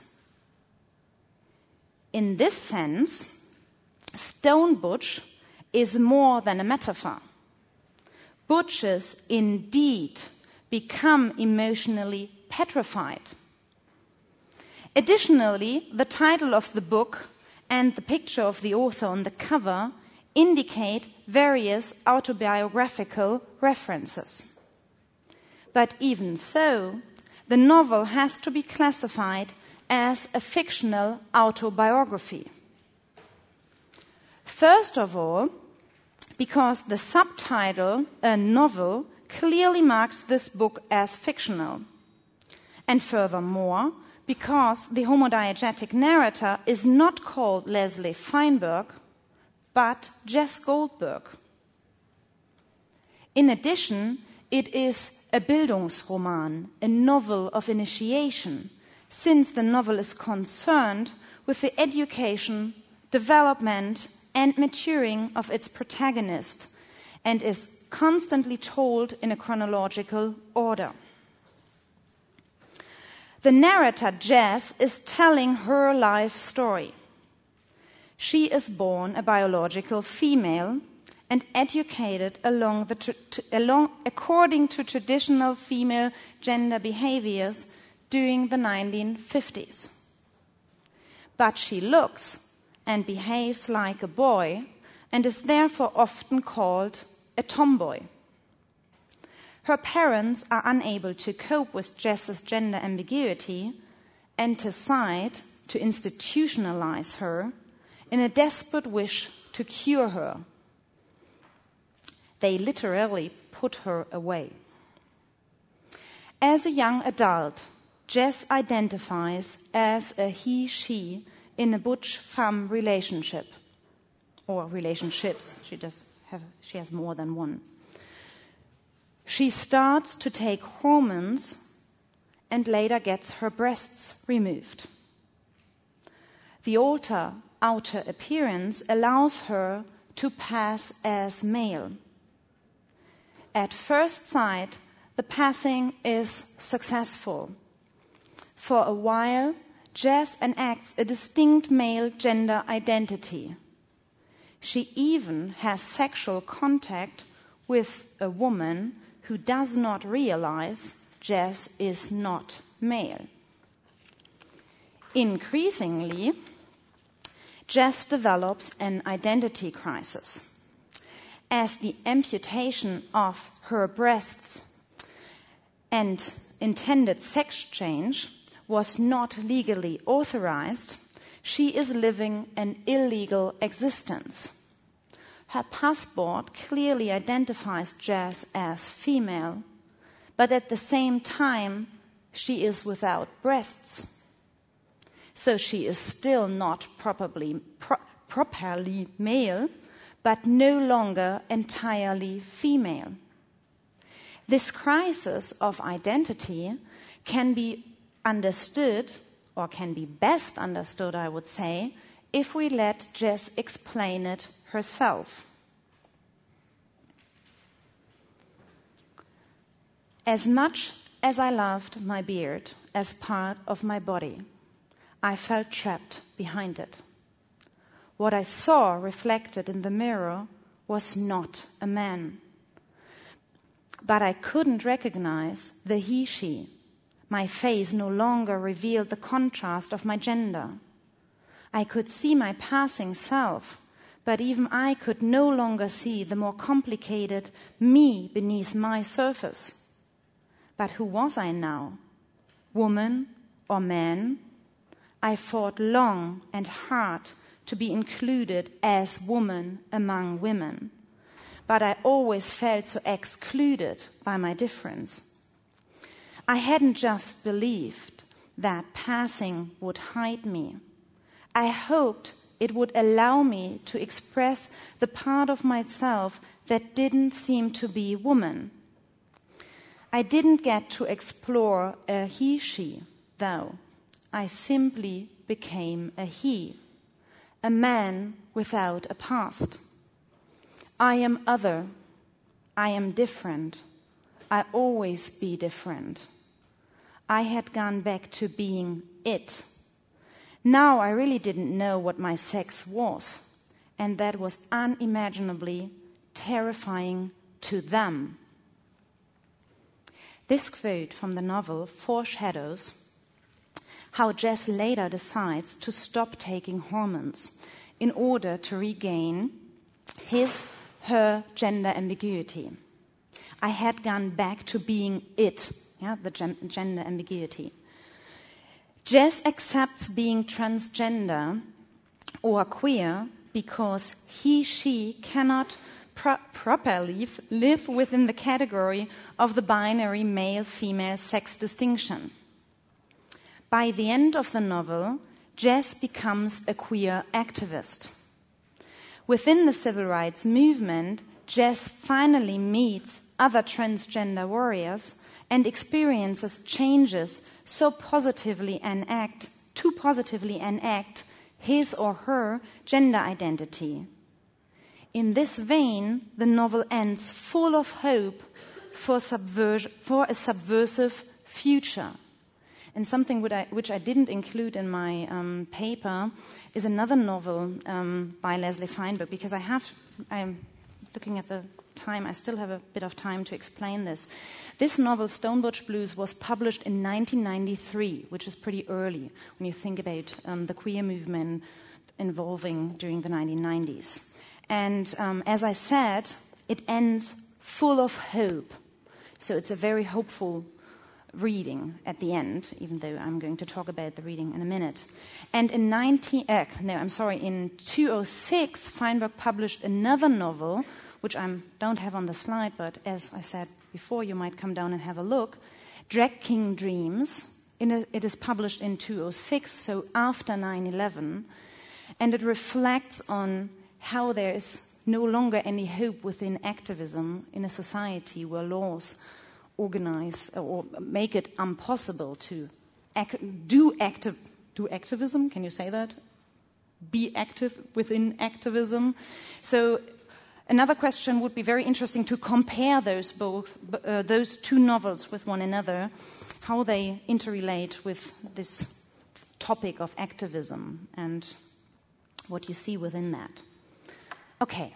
In this sense, stone butch is more than a metaphor. Butches indeed become emotionally petrified. Additionally, the title of the book and the picture of the author on the cover indicate various autobiographical references. But even so, the novel has to be classified as a fictional autobiography. First of all, because the subtitle, a novel, clearly marks this book as fictional. And furthermore, because the homodiegetic narrator is not called Leslie Feinberg, but Jess Goldberg. In addition, it is a Bildungsroman, a novel of initiation, since the novel is concerned with the education, development, and maturing of its protagonist, and is constantly told in a chronological order. The narrator, Jess, is telling her life story. She is born a biological female and educated according to traditional female gender behaviors during the 1950s. But she looks and behaves like a boy and is therefore often called a tomboy. Her parents are unable to cope with Jess's gender ambiguity and decide to institutionalize her in a desperate wish to cure her. They literally put her away. As a young adult, Jess identifies as a he-she in a butch-femme relationship, or relationships. She does she has more than one. She starts to take hormones and later gets her breasts removed. The outer appearance allows her to pass as male. At first sight, the passing is successful. For a while, Jess enacts a distinct male gender identity. She even has sexual contact with a woman who does not realize Jess is not male. Increasingly, Jess develops an identity crisis, as the amputation of her breasts and intended sex change was not legally authorized. She is living an illegal existence. Her passport clearly identifies Jess as female, but at the same time, she is without breasts. So she is still not properly male, but no longer entirely female. This crisis of identity can be understood, or can be best understood, I would say, if we let Jess explain it herself. As much as I loved my beard as part of my body, I felt trapped behind it. What I saw reflected in the mirror was not a man. But I couldn't recognize the he-she. My face no longer revealed the contrast of my gender. I could see my passing self, but even I could no longer see the more complicated me beneath my surface. But who was I now? Woman or man? I fought long and hard to be included as woman among women, but I always felt so excluded by my difference. I hadn't just believed that passing would hide me. I hoped it would allow me to express the part of myself that didn't seem to be woman. I didn't get to explore a he-she, though. I simply became a he, a man without a past. I am other. I am different. I always be different. I had gone back to being it. Now I really didn't know what my sex was, and that was unimaginably terrifying to them. This quote from the novel foreshadows how Jess later decides to stop taking hormones in order to regain her gender ambiguity. I had gone back to being it, the gender ambiguity. Jess accepts being transgender or queer because she cannot properly live within the category of the binary male-female sex distinction. By the end of the novel, Jess becomes a queer activist. Within the civil rights movement, Jess finally meets other transgender warriors and experiences changes to positively enact his or her gender identity. In this vein, the novel ends full of hope for a subversive future. And something which I didn't include in my paper is another novel by Leslie Feinberg, because I'm looking at the time, I still have a bit of time to explain this. This novel, Stone Butch Blues, was published in 1993, which is pretty early when you think about the queer movement evolving during the 1990s. And as I said, it ends full of hope. So it's a very hopeful reading at the end, even though I'm going to talk about the reading in a minute. And in 2006, Feinberg published another novel, which I don't have on the slide, but as I said before, you might come down and have a look, Drag King Dreams. It is published in 2006, so after 9/11, and it reflects on how there is no longer any hope within activism in a society where laws organize or make it impossible to do activism. Can you say that? Be active within activism. So another question would be very interesting to compare those two novels with one another, how they interrelate with this topic of activism and what you see within that. Okay,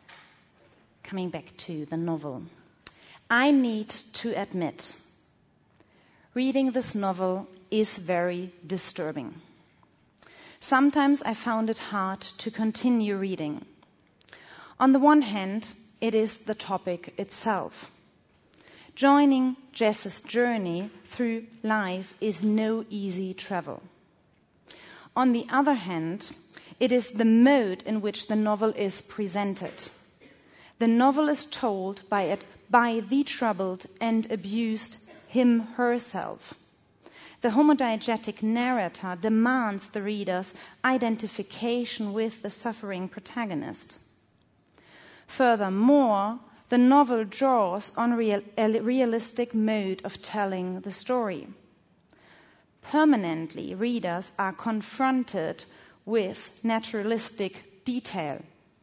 coming back to the novel. I need to admit, reading this novel is very disturbing. Sometimes I found it hard to continue reading. On the one hand, it is the topic itself. Joining Jess's journey through life is no easy travel. On the other hand, it is the mode in which the novel is presented. The novel is told by the troubled and abused him herself. The homodiegetic narrator demands the reader's identification with the suffering protagonist. Furthermore, the novel draws on a realistic mode of telling the story. Permanently, readers are confronted with naturalistic detail.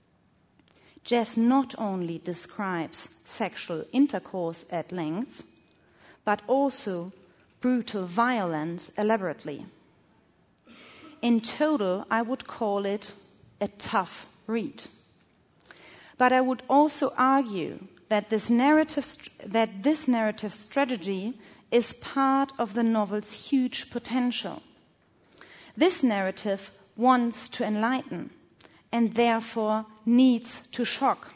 Jess not only describes sexual intercourse at length, but also brutal violence elaborately. In total, I would call it a tough read. But I would also argue that this narrative strategy is part of the novel's huge potential. This narrative wants to enlighten and therefore needs to shock.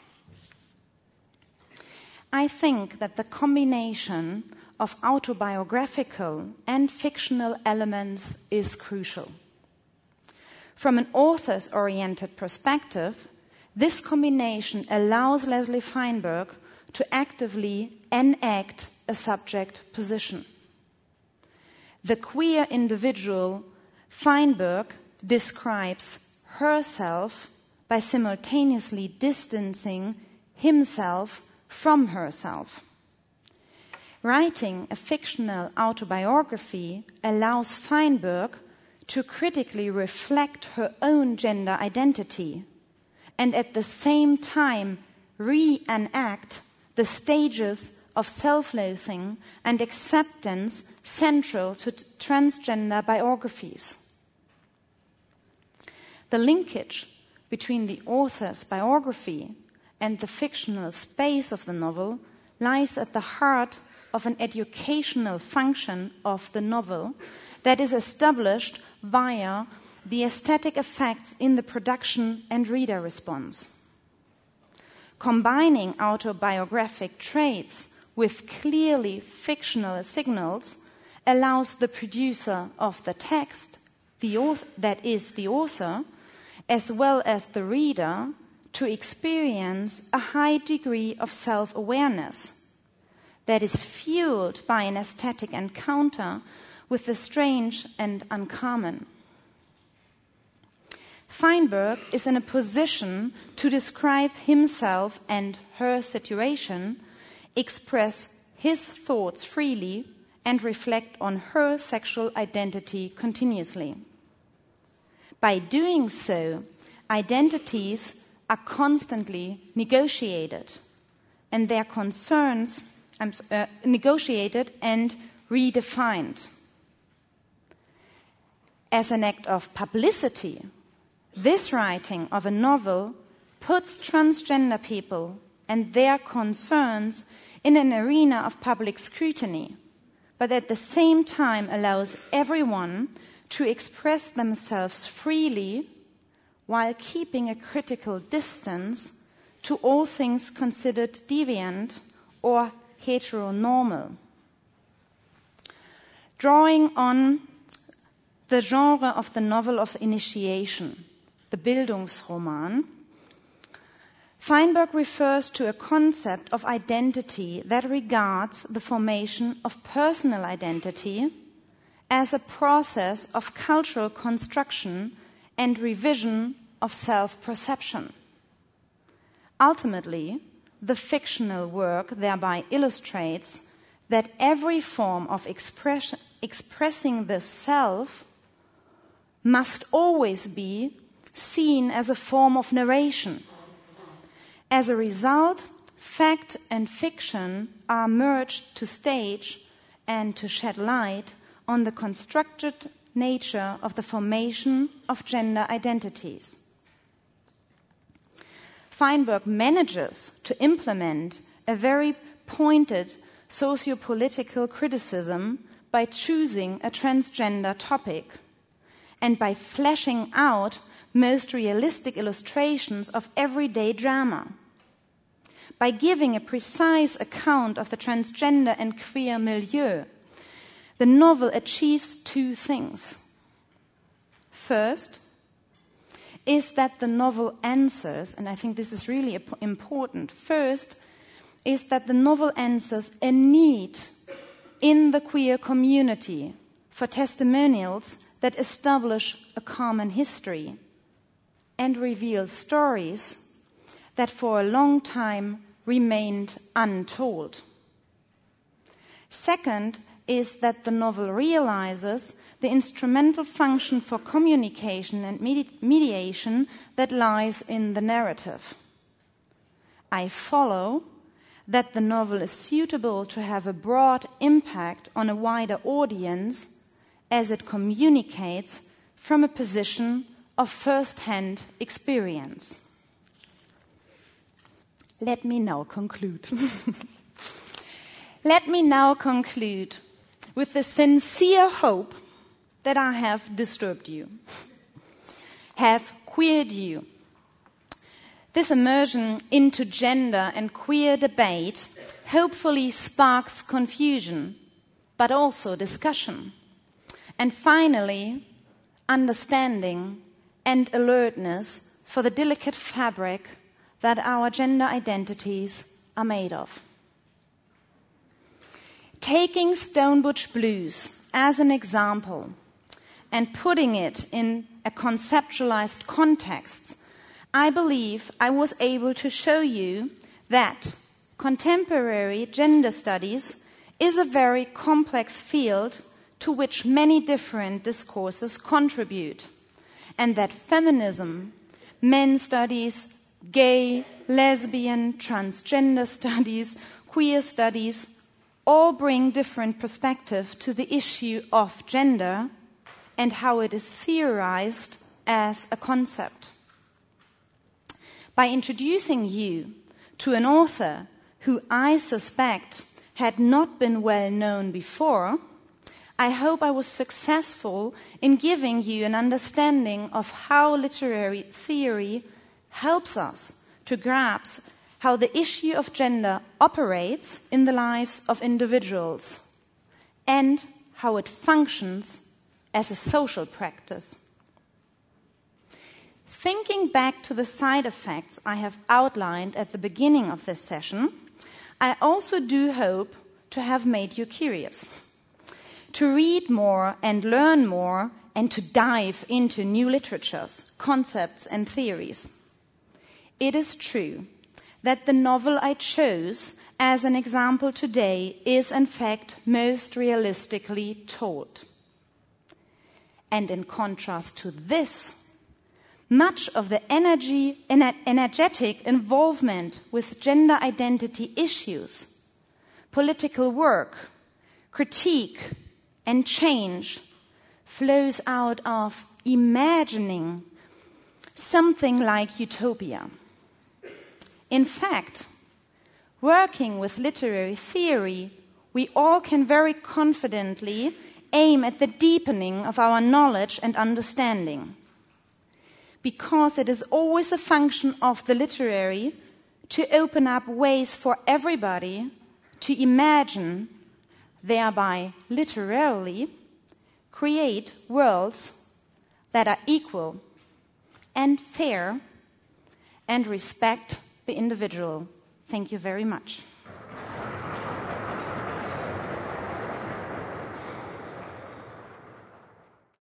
I think that the combination of autobiographical and fictional elements is crucial. From an author's-oriented perspective, this combination allows Leslie Feinberg to actively enact a subject position. The queer individual Feinberg describes herself by simultaneously distancing himself from herself. Writing a fictional autobiography allows Feinberg to critically reflect her own gender identity and at the same time reenact the stages of self-loathing and acceptance central to transgender biographies. The linkage between the author's biography and the fictional space of the novel lies at the heart of an educational function of the novel that is established via the aesthetic effects in the production and reader response. Combining autobiographic traits with clearly fictional signals allows the producer of the text, the author, as well as the reader, to experience a high degree of self-awareness that is fueled by an aesthetic encounter with the strange and uncommon. Feinberg is in a position to describe himself and her situation, express his thoughts freely, and reflect on her sexual identity continuously. By doing so, identities are constantly negotiated, and their concerns negotiated and redefined. As an act of publicity, this writing of a novel puts transgender people and their concerns in an arena of public scrutiny, but at the same time allows everyone to express themselves freely while keeping a critical distance to all things considered deviant or heteronormal. Drawing on the genre of the novel of initiation, the Bildungsroman, Feinberg refers to a concept of identity that regards the formation of personal identity as a process of cultural construction and revision of self-perception. Ultimately, the fictional work thereby illustrates that every form of expressing the self must always be seen as a form of narration. As a result, fact and fiction are merged to stage and to shed light on the constructed nature of the formation of gender identities. Feinberg manages to implement a very pointed socio-political criticism by choosing a transgender topic and by fleshing out most realistic illustrations of everyday drama. By giving a precise account of the transgender and queer milieu, the novel achieves two things. First, is that the novel answers, and I think this is really important, first is that the novel answers a need in the queer community for testimonials that establish a common history and reveal stories that for a long time remained untold. Second is that the novel realizes the instrumental function for communication and mediation that lies in the narrative. I follow that the novel is suitable to have a broad impact on a wider audience as it communicates from a position of first-hand experience. Let me now conclude. Let me now conclude with the sincere hope that I have disturbed you, have queered you. This immersion into gender and queer debate hopefully sparks confusion, but also discussion. And finally, understanding and alertness for the delicate fabric that our gender identities are made of. Taking Stone Butch Blues as an example and putting it in a conceptualized context, I believe I was able to show you that contemporary gender studies is a very complex field to which many different discourses contribute, and that feminism, men's studies, gay, lesbian, transgender studies, queer studies, all bring different perspective to the issue of gender and how it is theorized as a concept. By introducing you to an author who I suspect had not been well known before, I hope I was successful in giving you an understanding of how literary theory helps us to grasp how the issue of gender operates in the lives of individuals and how it functions as a social practice. Thinking back to the side effects I have outlined at the beginning of this session, I also do hope to have made you curious, to read more and learn more and to dive into new literatures, concepts and theories. It is true that the novel I chose as an example today is in fact most realistically told. And in contrast to this, much of the energetic involvement with gender identity issues, political work, critique, and change flows out of imagining something like utopia. In fact, working with literary theory, we all can very confidently aim at the deepening of our knowledge and understanding, because it is always a function of the literary to open up ways for everybody to imagine, thereby literarily create worlds that are equal and fair and respect the individual. Thank you very much.